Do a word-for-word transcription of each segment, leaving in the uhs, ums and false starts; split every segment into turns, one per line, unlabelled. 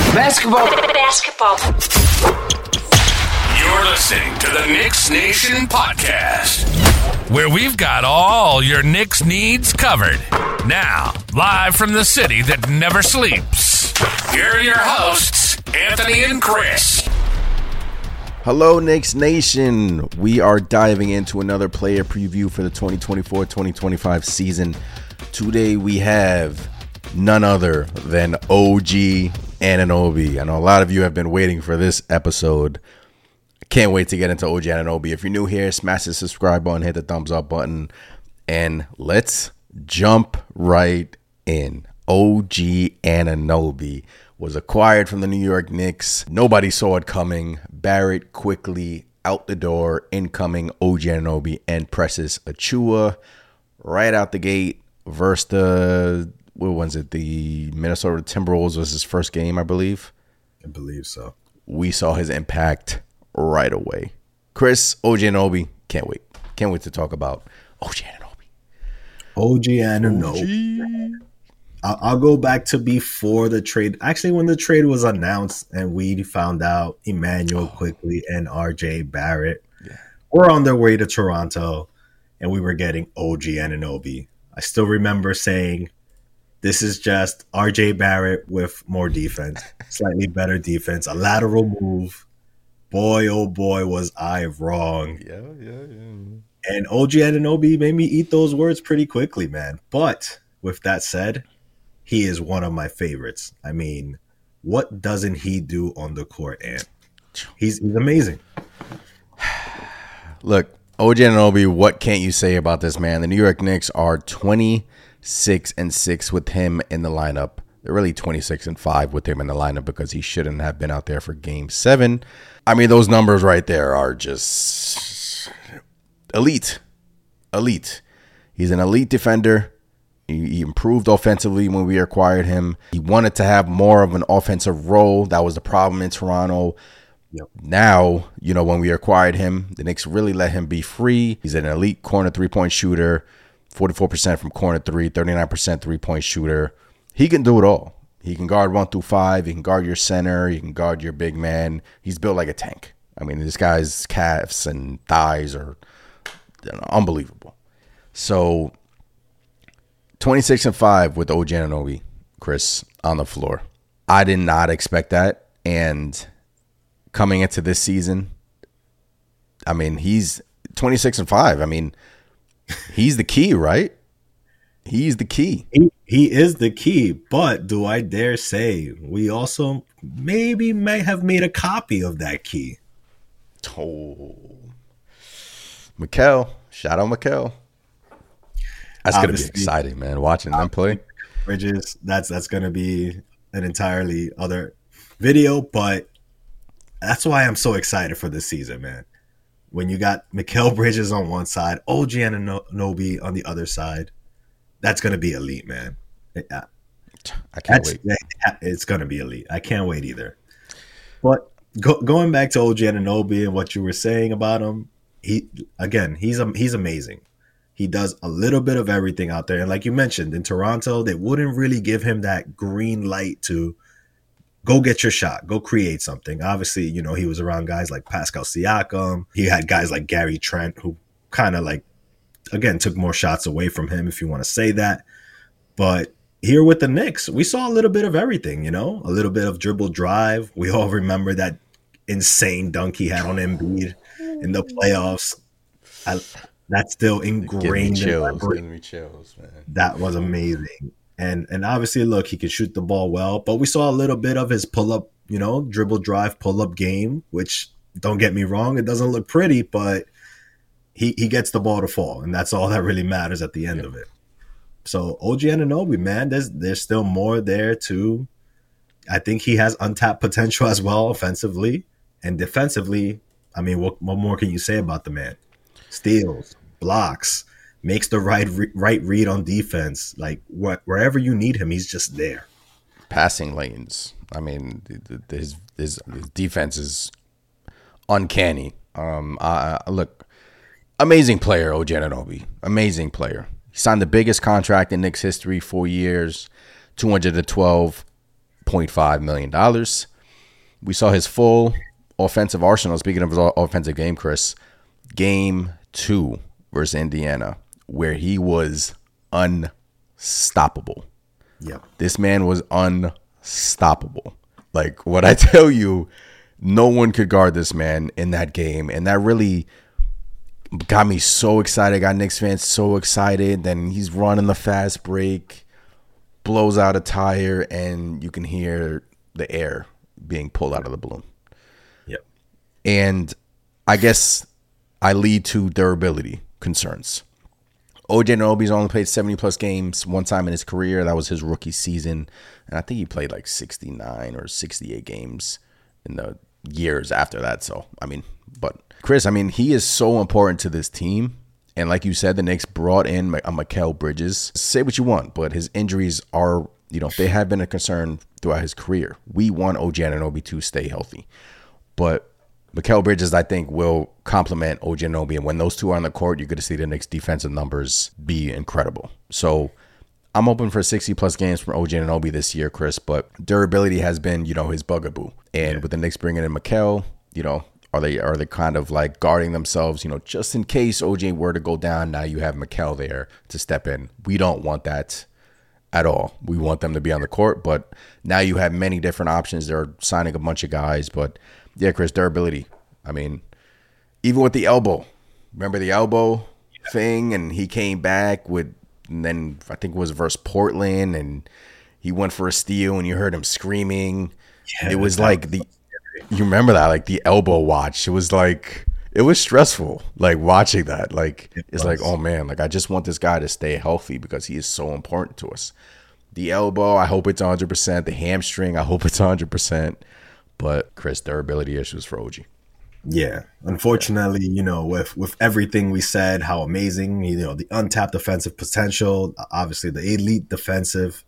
Basketball.
Basketball.
You're listening to the Knicks Nation podcast, where we've got all your Knicks needs covered. Now, live from the city that never sleeps, here are your hosts, Anthony and Chris.
Hello, Knicks Nation. We are diving into another player preview for the twenty twenty-four twenty twenty-five season. Today we have none other than O G Anunoby. I know a lot of you have been waiting for this episode. Can't wait to get into O G Anunoby. If you're new here, smash the subscribe button, hit the thumbs up button, and let's jump right in. O G Anunoby was acquired from the New York Knicks. Nobody saw it coming. Barrett quickly out the door. Incoming O G Anunoby and Precious Achiuwa right out the gate versus the, what was it? The Minnesota Timberwolves was his first game, I believe.
I believe so.
We saw his impact right away. Chris, O G Anunoby, can't wait. Can't wait to talk about O G Anunoby.
O G Anunoby. I'll, I'll go back to before the trade. Actually, when the trade was announced and we found out Emmanuel oh. Quickly and R J Barrett yeah. were on their way to Toronto and we were getting O G Anunoby. I still remember saying, this is just R J Barrett with more defense, slightly better defense, a lateral move. Boy, oh boy, was I wrong.
Yeah, yeah, yeah.
And O G Anunoby made me eat those words pretty quickly, man. But with that said, he is one of my favorites. I mean, what doesn't he do on the court, Ant? He's, he's amazing.
Look, O G Anunoby, what can't you say about this man? The New York Knicks are twenty-six and six with him in the lineup. They're really twenty-six and five with him in the lineup because he shouldn't have been out there for game seven. I mean, those numbers right there are just elite. Elite. He's an elite defender. He improved offensively when we acquired him. He wanted to have more of an offensive role. That was the problem in Toronto. Yep. Now, you know, when we acquired him, the Knicks really let him be free. He's an elite corner three-point shooter, forty-four percent from corner three, thirty-nine percent three-point shooter. He can do it all. He can guard one through five. He can guard your center. He can guard your big man. He's built like a tank. I mean, this guy's calves and thighs are you know, unbelievable. So twenty-six and five with O G Anunoby, Chris, on the floor. I did not expect that. And coming into this season, I mean, he's twenty-six and five. I mean, he's the key, right? He's the key.
He, he is the key. But do I dare say we also maybe may have made a copy of that key?
Oh, Mikal. Shout out Mikal. That's going to be exciting, man, watching them play.
Bridges, that's that's going to be an entirely other video, but that's why I'm so excited for this season, man. When you got Mikal Bridges on one side, O G Anunoby on the other side, that's going to be elite, man.
I can't
that's,
wait.
It's going to be elite. I can't wait either. But go, going back to O G Anunoby and what you were saying about him, he again, he's he's amazing. He does a little bit of everything out there. And like you mentioned, in Toronto, they wouldn't really give him that green light to go get your shot, go create something. Obviously, you know, he was around guys like Pascal Siakam. He had guys like Gary Trent who kind of like, again, took more shots away from him, if you want to say that. But here with the Knicks, we saw a little bit of everything, you know, a little bit of dribble drive. We all remember that insane dunk he had on Embiid in the playoffs. I, That's still ingrained
chills,
in my brain.
me chills, man.
That was amazing. And and obviously, look, he can shoot the ball well, but we saw a little bit of his pull-up, you know, dribble drive pull-up game, which, don't get me wrong, it doesn't look pretty, but he, he gets the ball to fall, and that's all that really matters at the end yeah. of it. So O G Anunoby, man, there's there's still more there too. I think he has untapped potential as well offensively and defensively. I mean, what, what more can you say about the man? Steals, blocks, makes the right re- right read on defense. Like wh- wherever you need him, he's just there.
Passing lanes. I mean, his his, his defense is uncanny. Um, uh, look, amazing player, O G Anunoby. Amazing player. He signed the biggest contract in Knicks history, four years, two hundred twelve point five million dollars. We saw his full offensive arsenal. Speaking of his offensive game, Chris, game two versus Indiana, where he was unstoppable.
Yep.
This man was unstoppable. Like, what I tell you, no one could guard this man in that game. And that really got me so excited. Got Knicks fans so excited. Then he's running the fast break, blows out a tire, and you can hear the air being pulled out of the balloon.
Yep.
And I guess I lead to durability concerns. O J Anunoby's only played seventy plus games one time in his career. That was his rookie season. And I think he played like sixty-nine or sixty-eight games in the years after that. So, I mean, but Chris, I mean, he is so important to this team. And like you said, the Knicks brought in a Mikal Bridges. Say what you want, but his injuries are, you know, they have been a concern throughout his career. We want O J Anunoby to stay healthy. But Mikal Bridges, I think, will complement O J Anunoby. And when those two are on the court, you're going to see the Knicks' defensive numbers be incredible. So I'm open for sixty plus games from O J Anunoby this year, Chris. But durability has been, you know, his bugaboo. And yeah. with the Knicks bringing in Mikal, you know, are they are they kind of like guarding themselves, you know, just in case O J were to go down, now you have Mikal there to step in. We don't want that at all. We want them to be on the court. But now you have many different options. They're signing a bunch of guys. But yeah, Chris, durability. I mean, even with the elbow, remember the elbow yeah. thing? And he came back with, and then I think it was versus Portland, and he went for a steal, and you heard him screaming. Yeah, it was like the, you remember that, like the elbow watch. It was like, it was stressful, like watching that. Like, it it's like, oh man, like I just want this guy to stay healthy because he is so important to us. The elbow, I hope it's one hundred percent. The hamstring, I hope it's one hundred percent. But Chris, durability issues for O G.
Yeah, unfortunately, you know, with with everything we said, how amazing, you know, the untapped defensive potential, obviously the elite defensive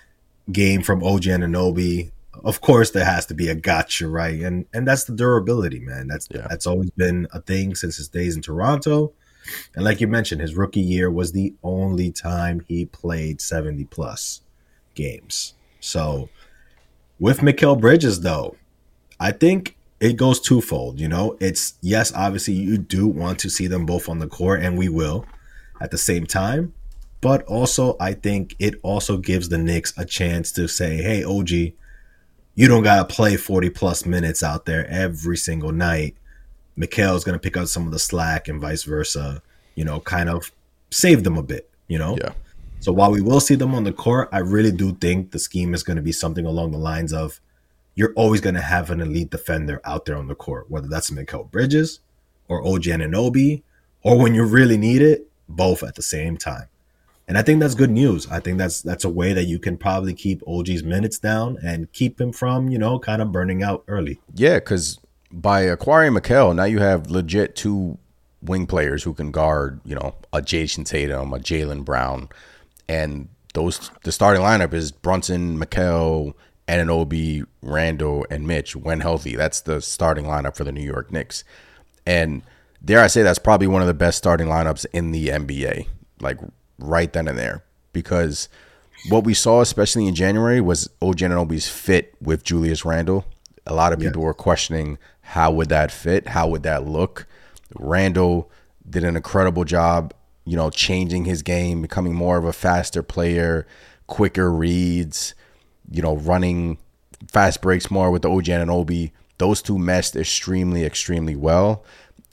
game from O G Anunoby. Of course, there has to be a gotcha, right? And and that's the durability, man. That's yeah. that's always been a thing since his days in Toronto. And like you mentioned, his rookie year was the only time he played seventy plus games. So with Mikal Bridges, though, I think it goes twofold. You know, it's yes, obviously you do want to see them both on the court, and we will at the same time. But also, I think it also gives the Knicks a chance to say, hey, O G, you don't got to play forty plus minutes out there every single night. Mikal is going to pick up some of the slack and vice versa, you know, kind of save them a bit, you know?
Yeah.
So while we will see them on the court, I really do think the scheme is going to be something along the lines of you're always going to have an elite defender out there on the court, whether that's Mikal Bridges or O G Anunoby, or when you really need it, both at the same time. And I think that's good news. I think that's that's a way that you can probably keep O G's minutes down and keep him from, you know, kind of burning out early.
Yeah, because by acquiring Mikal, now you have legit two wing players who can guard, you know, a Jason Tatum, a Jaylen Brown. And those the starting lineup is Brunson, Mikal, Anunoby, Randle, and Mitch when healthy. That's the starting lineup for the New York Knicks. And dare I say, that's probably one of the best starting lineups in the N B A, like right then and there. Because what we saw, especially in January, was O G Anunoby's fit with Julius Randle. A lot of people yeah. were questioning how would that fit? How would that look? Randle did an incredible job, you know, changing his game, becoming more of a faster player, quicker reads, you know, running fast breaks more with the O G Anunoby. Those two meshed extremely, extremely well.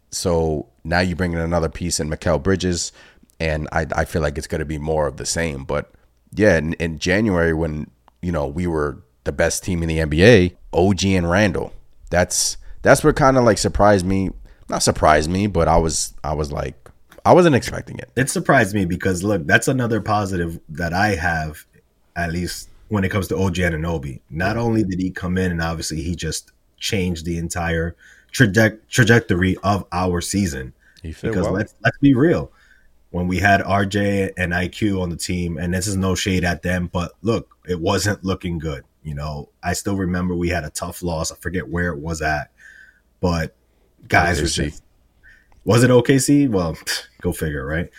So now you bring in another piece in Mikal Bridges, and I, I feel like it's going to be more of the same. But yeah, in, in January when, you know, we were the best team in the N B A, O G and Randle, that's that's what kind of like surprised me. Not surprised me, but I was I was like, I wasn't expecting it.
It surprised me because, look, that's another positive that I have, at least when it comes to O G Anunoby. Not only did he come in and obviously he just changed the entire traje- trajectory of our season.
He fit
because
well.
let's let's be real. When we had R J and I Q on the team, and this is no shade at them, but look, it wasn't looking good. You know, I still remember we had a tough loss. I forget where it was at, but guys were just, was it O K C? Well, go figure, right?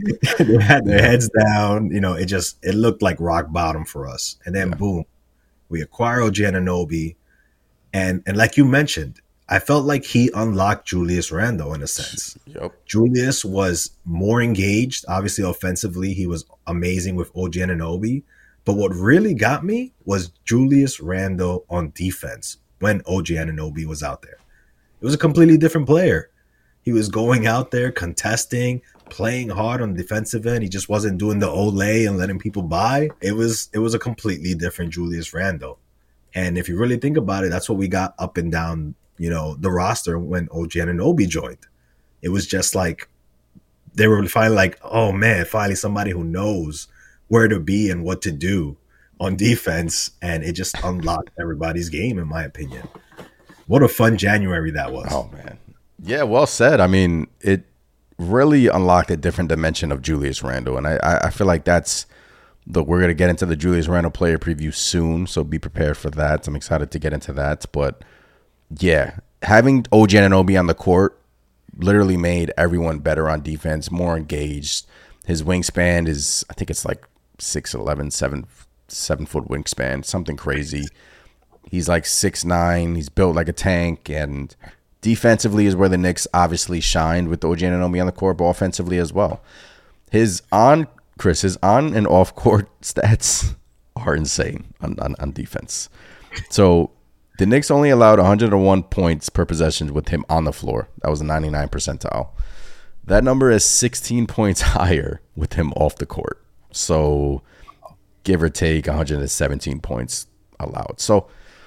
They had their heads down. You know, it just, it looked like rock bottom for us. And then yeah. boom, We acquire O G Anunoby. And and like you mentioned, I felt like he unlocked Julius Randle in a sense.
Yep.
Julius was more engaged. Obviously, offensively, he was amazing with O G Anunoby. But what really got me was Julius Randle on defense when O G Anunoby was out there. It was a completely different player. He was going out there, contesting, playing hard on the defensive end. He just wasn't doing the Olay and letting people by. It was it was a completely different Julius Randle. And if you really think about it, that's what we got up and down, you know, the roster when O G Anunoby joined. It was just like they were finally like, oh man, finally somebody who knows where to be and what to do on defense. And it just unlocked everybody's game, in my opinion. What a fun January that was.
Oh, man. Yeah, well said. I mean, it really unlocked a different dimension of Julius Randle. And I, I feel like that's the, we're going to get into the Julius Randle player preview soon. So be prepared for that. I'm excited to get into that. But yeah, having O G Anunoby on the court literally made everyone better on defense, more engaged. His wingspan is, I think it's like six eleven, seven, seven foot wingspan, something crazy. He's like six nine. He's built like a tank, and defensively is where the Knicks obviously shined with O G Anunoby on the court, but offensively as well. His on Chris, his on and off court stats are insane on, on, on defense. So the Knicks only allowed one hundred one points per possession with him on the floor. That was a ninety-nine percentile. That number is sixteen points higher with him off the court. So give or take one hundred seventeen points allowed. So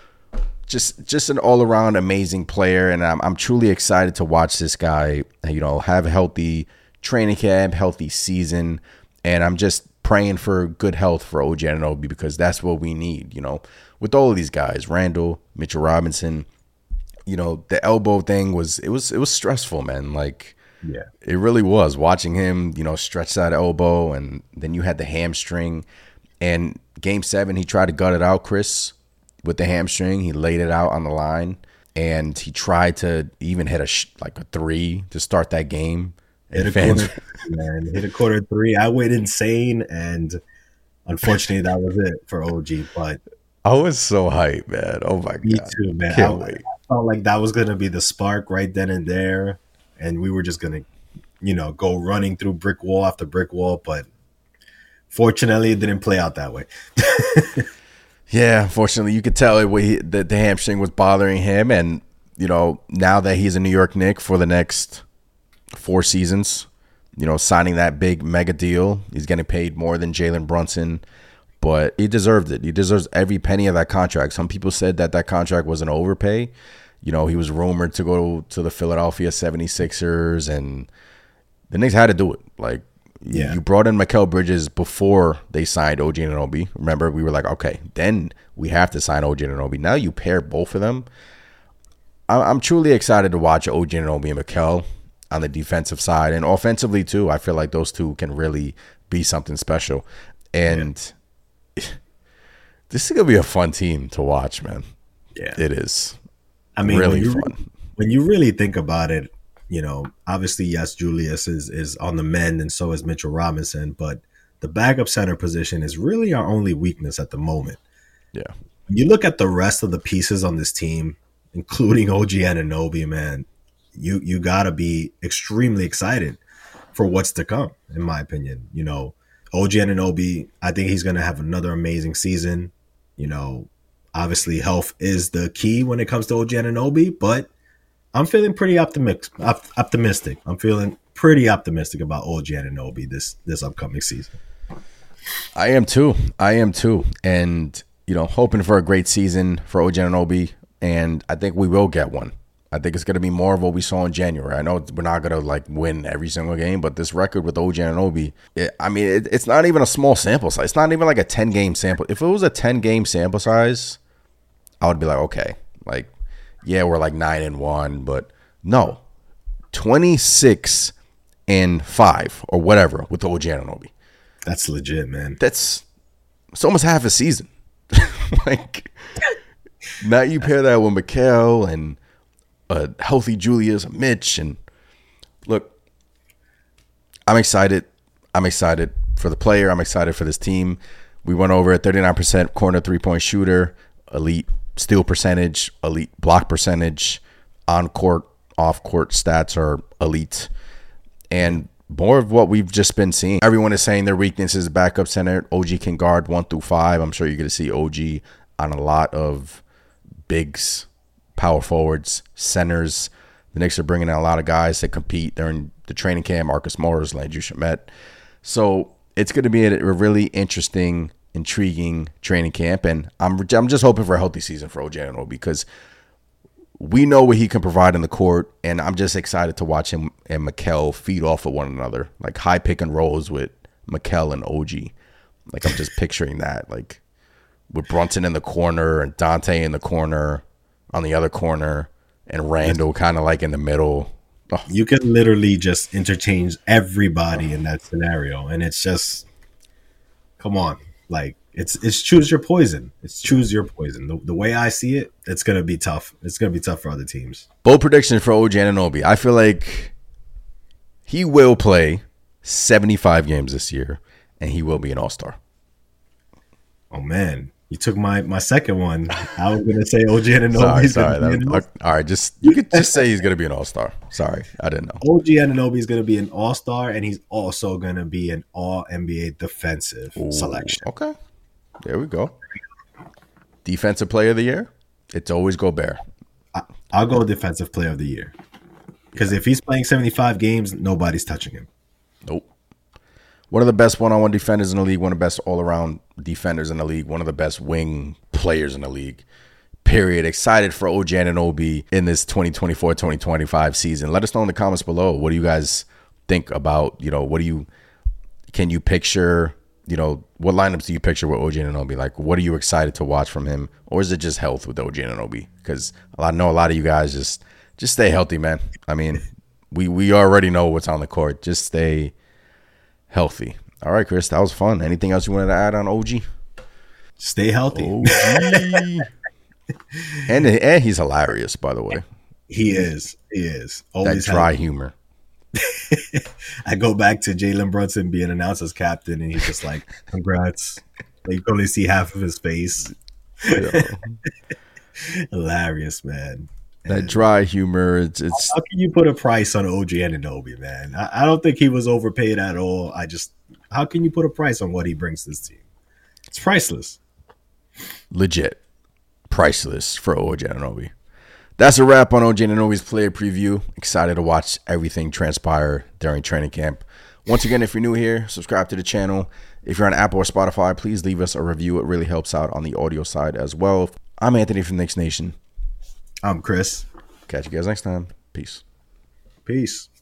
just just an all-around amazing player, and I'm I'm truly excited to watch this guy, you know, have a healthy training camp, healthy season, and I'm just praying for good health for O G Anunoby because that's what we need, you know. With all of these guys, Randle, Mitchell Robinson, you know, the elbow thing was it was it was stressful, man. Like,
yeah,
it really was watching him, you know, stretch that elbow, and then you had the hamstring. And game seven, he tried to gut it out, Chris, with the hamstring. He laid it out on the line, and he tried to even hit a sh- like a three to start that game.
Hit a
fans-
quarter, man. Hit a quarter three. I went insane, and unfortunately, that was it for O G. But
I was so hyped, man. Oh my
me
god,
too, man.
Can't
I,
wait.
I felt like that was going to be the spark right then and there, and we were just going to, you know, go running through brick wall after brick wall. But fortunately, it didn't play out that way.
Yeah, unfortunately, you could tell it he, that the hamstring was bothering him, and you know, now that he's a New York Knick for the next four seasons, you know, signing that big mega deal, he's getting paid more than Jalen Brunson, but he deserved it. He deserves every penny of that contract. Some people said that that contract was an overpay. You know, he was rumored to go to the Philadelphia seventy-sixers, and the Knicks had to do it. Like,
Yeah.
you brought in Mikal Bridges before they signed O G Anunoby. Remember, we were like, okay, then we have to sign O G Anunoby. Now you pair both of them. I'm truly excited to watch O G Anunoby and Mikal on the defensive side, and offensively too. I feel like those two can really be something special. And yeah. This is gonna be a fun team to watch, man.
Yeah,
it is.
I mean,
really
when you,
fun.
When you really think about it, you know, obviously, yes, Julius is is on the mend, and so is Mitchell Robinson. But the backup center position is really our only weakness at the moment.
Yeah.
When you look at the rest of the pieces on this team, including O G Anunoby, man, you you gotta be extremely excited for what's to come. In my opinion, you know, O G Anunoby, I think he's gonna have another amazing season. You know, obviously, health is the key when it comes to O G Anunoby, but I'm feeling pretty optimistic. Op- optimistic. I'm feeling pretty optimistic about O G Anunoby this this upcoming season.
I am too. I am too. And, you know, hoping for a great season for O G Anunoby, and I think we will get one. I think it's going to be more of what we saw in January. I know we're not going to, like, win every single game, but this record with O G Anunoby, it, I mean, it, it's not even a small sample size. It's not even like a ten-game sample. If it was a ten-game sample size, I would be like, okay, like, yeah, we're like nine and one, but no, twenty-six and five or whatever with O G Anunoby.
That's legit, man.
That's it's almost half a season. Like, now you pair that with Mikal and a healthy Julius, Mitch, and look, I'm excited. I'm excited for the player. I'm excited for this team. We went over a thirty-nine percent corner three-point shooter. elite steal percentage, elite block percentage, on court, off court stats are elite, and more of what we've just been seeing. Everyone is saying their weakness is backup center. O G can guard one through five. I'm sure you're going to see O G on a lot of bigs, power forwards, centers. The Knicks are bringing in a lot of guys that compete during the training camp. Marcus Morris, Landry Shamet. So it's going to be a really interesting, intriguing training camp, and I'm I'm just hoping for a healthy season for O G Anunoby because we know what he can provide in the court, and I'm just excited to watch him and Mikal feed off of one another, like high pick and rolls with Mikal and O G. Like I'm just picturing that, like with Brunson in the corner and Dante in the corner on the other corner, and Randall kind of like in the middle. Oh.
You can literally just interchange everybody in that scenario, and it's just, come on, like it's it's choose your poison. It's choose your poison. The, the way I see it, it's gonna be tough. It's gonna be tough for other teams.
Bold prediction for O G Anunoby. I feel like he will play seventy-five games this year, and he will be an all-star.
Oh man, you took my, my second one. I was gonna say O G Anunoby.
Sorry, sorry. That was, all right, just you could just say he's gonna be an all-star. Sorry, I didn't know.
O G Anunoby is gonna be an all-star, and he's also gonna be an all N B A defensive Ooh, selection.
Okay, there we go. Defensive player of the year. It's always Gobert.
I, I'll go defensive player of the year because if he's playing seventy-five games, nobody's touching him.
Nope. One of the best one-on-one defenders in the league, one of the best all-around defenders in the league, one of the best wing players in the league, period. Excited for O G Anunoby in this twenty twenty-four twenty twenty-five season. Let us know in the comments below. What do you guys think about, you know, what do you, can you picture, you know, what lineups do you picture with O G Anunoby? Like, what are you excited to watch from him? Or is it just health with O G Anunoby? Because I know a lot of you guys just, just stay healthy, man. I mean, we, we already know what's on the court. Just stay healthy. All right, Chris, that was fun. Anything else you wanted to add on O G?
Stay healthy.
O G. and and he's hilarious, by the way.
He is. He is. Always
that dry healthy. humor.
I go back to Jalen Brunson being announced as captain, and he's just like, "Congrats!" Like, you can only see half of his face. Hilarious, man.
That and dry humor. It's, it's
how can you put a price on O G Anunoby, man? I, I don't think he was overpaid at all. I just, how can you put a price on what he brings to this team? It's priceless.
Legit. Priceless for O G Anunoby. That's a wrap on O G Anunoby's player preview. Excited to watch everything transpire during training camp. Once again, if you're new here, subscribe to the channel. If you're on Apple or Spotify, please leave us a review. It really helps out on the audio side as well. I'm Anthony from Knicks Nation.
I'm Chris.
Catch you guys next time. Peace.
Peace.